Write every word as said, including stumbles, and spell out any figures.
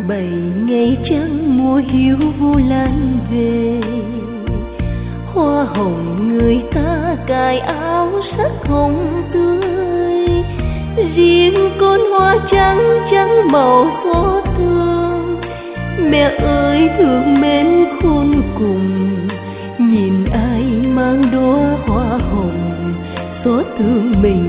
bảy ngày trăng mùa hiu vu lan về, hoa hồng người ta cài áo sắc hồng tươi, riêng con hoa trắng trắng màu gió thương. Mẹ ơi thương mến khôn cùng, nhìn ai mang đóa hoa hồng, xót thương mình